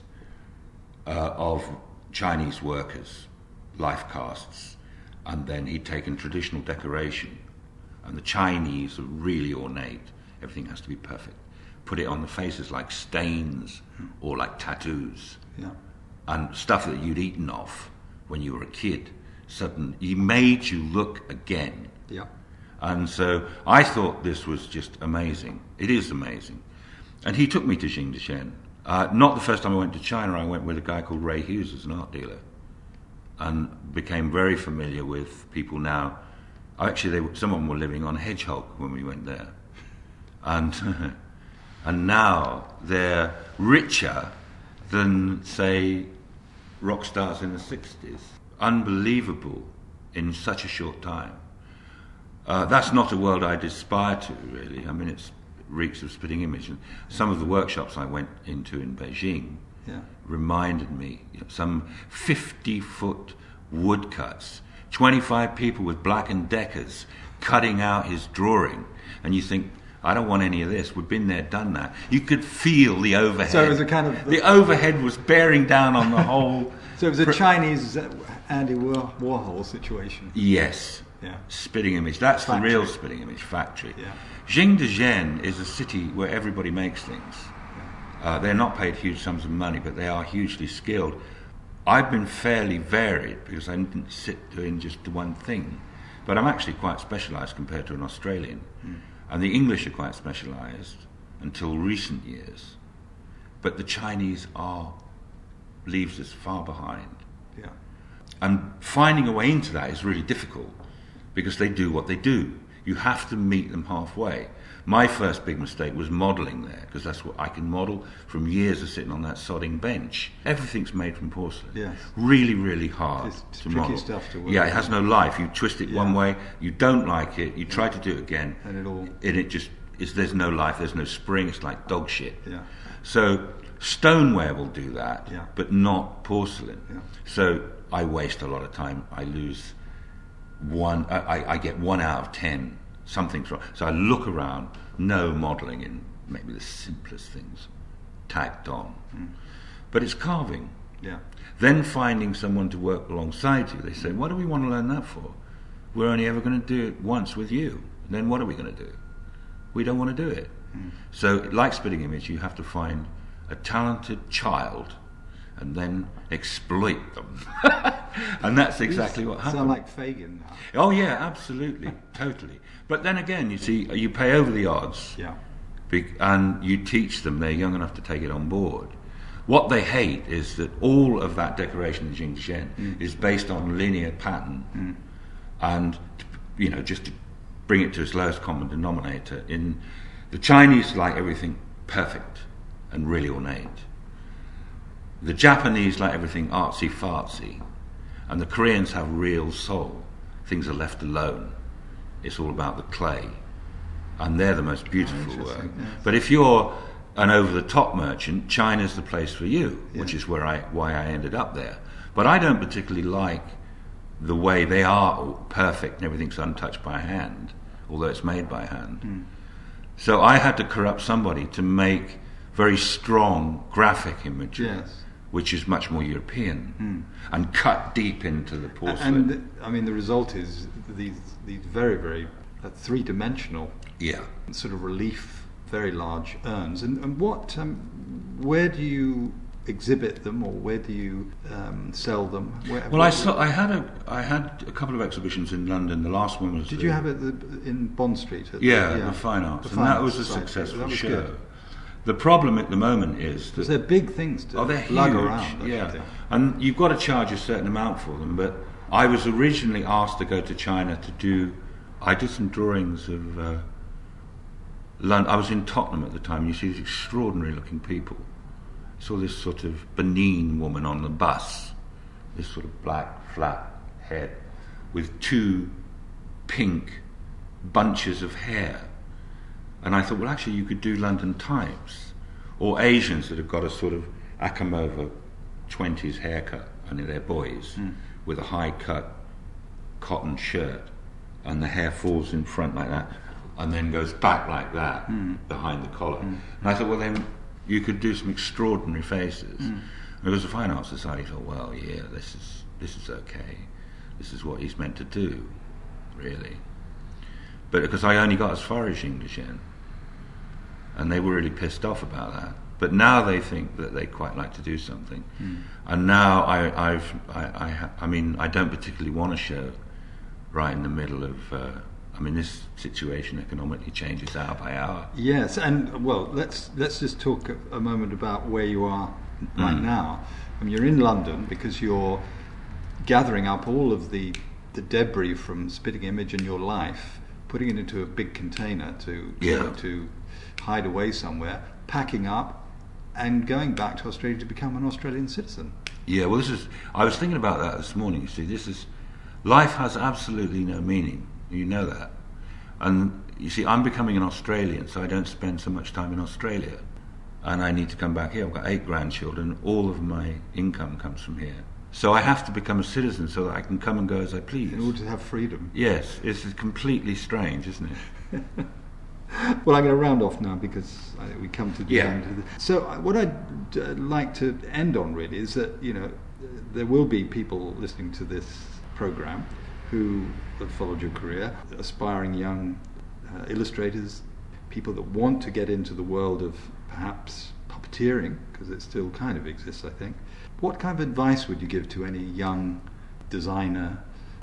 uh, of Chinese workers, life casts. And then he'd taken traditional decoration, and the Chinese are really ornate. Everything has to be perfect. Put it on the faces like stains or like tattoos. Yeah. And stuff that you'd eaten off when you were a kid. Suddenly, he made you look again. Yeah. And so I thought this was just amazing. It is amazing. And he took me to Jing de Zhen. Uh, not the first time I went to China. I went with a guy called Ray Hughes as an art dealer, and became very familiar with people now. Actually, they, some of them were living on Hedgehog when we went there. And, and now they're richer than, say, rock stars in the sixties. Unbelievable in such a short time. Uh, that's not a world I'd aspire to, really. I mean, it reeks of Spitting Image. And some of the workshops I went into in Beijing yeah. reminded me, you know, some fifty-foot woodcuts, twenty-five people with Black and Deckers cutting out his drawing. And you think, I don't want any of this. We've been there, done that. You could feel the overhead. So it was a kind of... The overhead was bearing down on the whole... So it was a Chinese Andy War- Warhol situation. Yes. Yeah. Spitting Image. That's factory. The real Spitting Image factory. Yeah. Jing de Zhen is a city where everybody makes things. Uh, they're not paid huge sums of money, but they are hugely skilled. I've been fairly varied because I didn't sit doing just the one thing. But I'm actually quite specialised compared to an Australian. Mm. And the English are quite specialised until recent years. But the Chinese are leaves us far behind. Yeah. And finding a way into that is really difficult because they do what they do. You have to meet them halfway. My first big mistake was modelling there, because that's what I can model from years of sitting on that sodding bench. Everything's made from porcelain. Yes. Really, really hard it's, it's to tricky model. Stuff to work yeah, it has no life. You twist it yeah. one way, you don't like it, you try to do it again, and it all... and it just is. There's no life. There's no spring. It's like dog shit. Yeah. So stoneware will do that, yeah. but not porcelain. Yeah. So I waste a lot of time. I lose one. I, I get one out of ten. Something's wrong. So I look around, no modelling in maybe the simplest things, tacked on. Mm. But it's carving. Yeah. Then finding someone to work alongside you. They say, what do we want to learn that for? We're only ever going to do it once with you. And then what are we going to do? We don't want to do it. Mm. So like Spitting Image, you have to find a talented child and then exploit them. And that's exactly You what happened. Sound like Fagin now. Oh yeah, absolutely, totally. But then again, you see, you pay over the odds, Yeah. be- and you teach them. They're young enough to take it on board. What they hate is that all of that decoration in Jingdezhen mm. is based on linear pattern, mm. and you know, just to bring it to its lowest common denominator. In the Chinese like everything perfect and really ornate. The Japanese like everything artsy fartsy, and the Koreans have real soul. Things are left alone. It's all about the clay, and they're the most beautiful oh, work. Yes. But if you're an over-the-top merchant, China's the place for you, yeah. which is where I why I ended up there. But I don't particularly like the way they are perfect and everything's untouched by hand, although it's made by hand. Mm. So I had to corrupt somebody to make very strong graphic imagery, yes. which is much more European, mm. and cut deep into the porcelain. And, and I mean, the result is these these very, very uh, three-dimensional yeah. sort of relief, very large urns. And, and what, um, where do you exhibit them, or where do you um, sell them? Where, well, where I saw, I had a I had a couple of exhibitions in London. The last one was. Did the, you have it the, in Bond Street? At yeah, the, yeah, the Fine Arts, the and Fine that Arts was a Society. successful That was show. good. The problem at the moment is that because they're big things to oh, they're lug huge, around. I yeah, think. and you've got to charge a certain amount for them. But I was originally asked to go to China to do. I did some drawings of. Uh, London. I was in Tottenham at the time. You see these extraordinary-looking people. I saw this sort of Benin woman on the bus, this sort of black, flat head, with two pink bunches of hair. And I thought, well, actually, you could do London types, or Asians that have got a sort of Akamova twenties haircut, only they're boys, mm. with a high-cut cotton shirt, and the hair falls in front like that, and then goes back like that mm. behind the collar. Mm. And I thought, well, then you could do some extraordinary faces. Mm. And it was the Fine Arts Society. I thought, well, yeah, this is this is okay. This is what he's meant to do, really. But because I only got as far as Jingdezhen, and they were really pissed off about that. But now they think that they quite like to do something. Mm. And now I, I've, I, I, ha- I mean, I don't particularly want to show right in the middle of. Uh, I mean, this situation economically changes hour by hour. Yes, and well, let's let's just talk a, a moment about where you are right mm. now. I mean, you're in London because you're gathering up all of the the debris from Spitting Image in your life, putting it into a big container to yeah. to hide away somewhere, packing up, and going back to Australia to become an Australian citizen. Yeah, well, this is. I was thinking about that this morning. You see, this is life has absolutely no meaning. You know that. And you see, I'm becoming an Australian, so I don't spend so much time in Australia. And I need to come back here. I've got eight grandchildren. All of my income comes from here. So I have to become a citizen so that I can come and go as I please. In order to have freedom. Yes, it's completely strange, isn't it? Well, I'm going to round off now because I, we come to the yeah. end of the... So what I'd uh, like to end on really is that, you know, there will be people listening to this programme who have followed your career, aspiring young uh, illustrators, people that want to get into the world of perhaps puppeteering, because it still kind of exists, I think. What kind of advice would you give to any young designer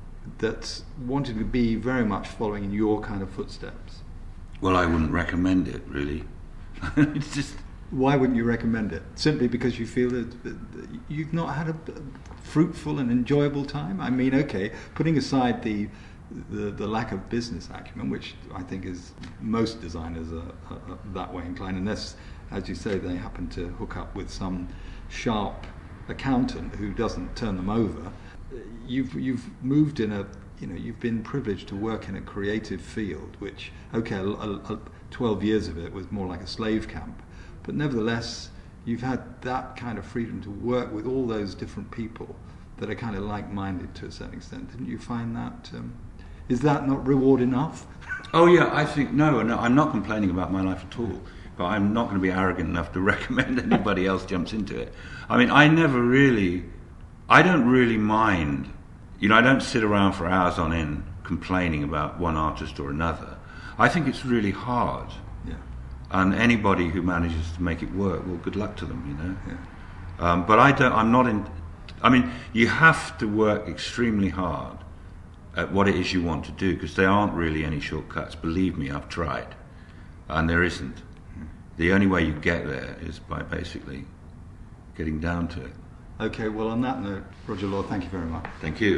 that's wanted to be very much following in your kind of footsteps? Well, I wouldn't recommend it, really. It's just... Why wouldn't you recommend it? Simply because you feel that, that you've not had a fruitful and enjoyable time? I mean, okay, putting aside the, the the lack of business acumen, which I think is most designers are, are, are that way inclined, unless, as you say, they happen to hook up with some sharp accountant who doesn't turn them over. You've you've moved in a you know you've been privileged to work in a creative field, which okay, a, a, twelve years of it was more like a slave camp. But nevertheless, you've had that kind of freedom to work with all those different people that are kind of like-minded to a certain extent. Didn't you find that? Um, is that not reward enough? Oh yeah, I think no, no. I'm not complaining about my life at all. But I'm not going to be arrogant enough to recommend anybody else jumps into it. I mean, I never really, I don't really mind. You know, I don't sit around for hours on end complaining about one artist or another. I think it's really hard. And anybody who manages to make it work, well, good luck to them, you know. Yeah. Um, but I don't. I'm not in. I mean, you have to work extremely hard at what it is you want to do, because there aren't really any shortcuts. Believe me, I've tried, and there isn't. The only way you get there is by basically getting down to it. Okay, well, on that note, Roger Lohr, thank you very much. Thank you.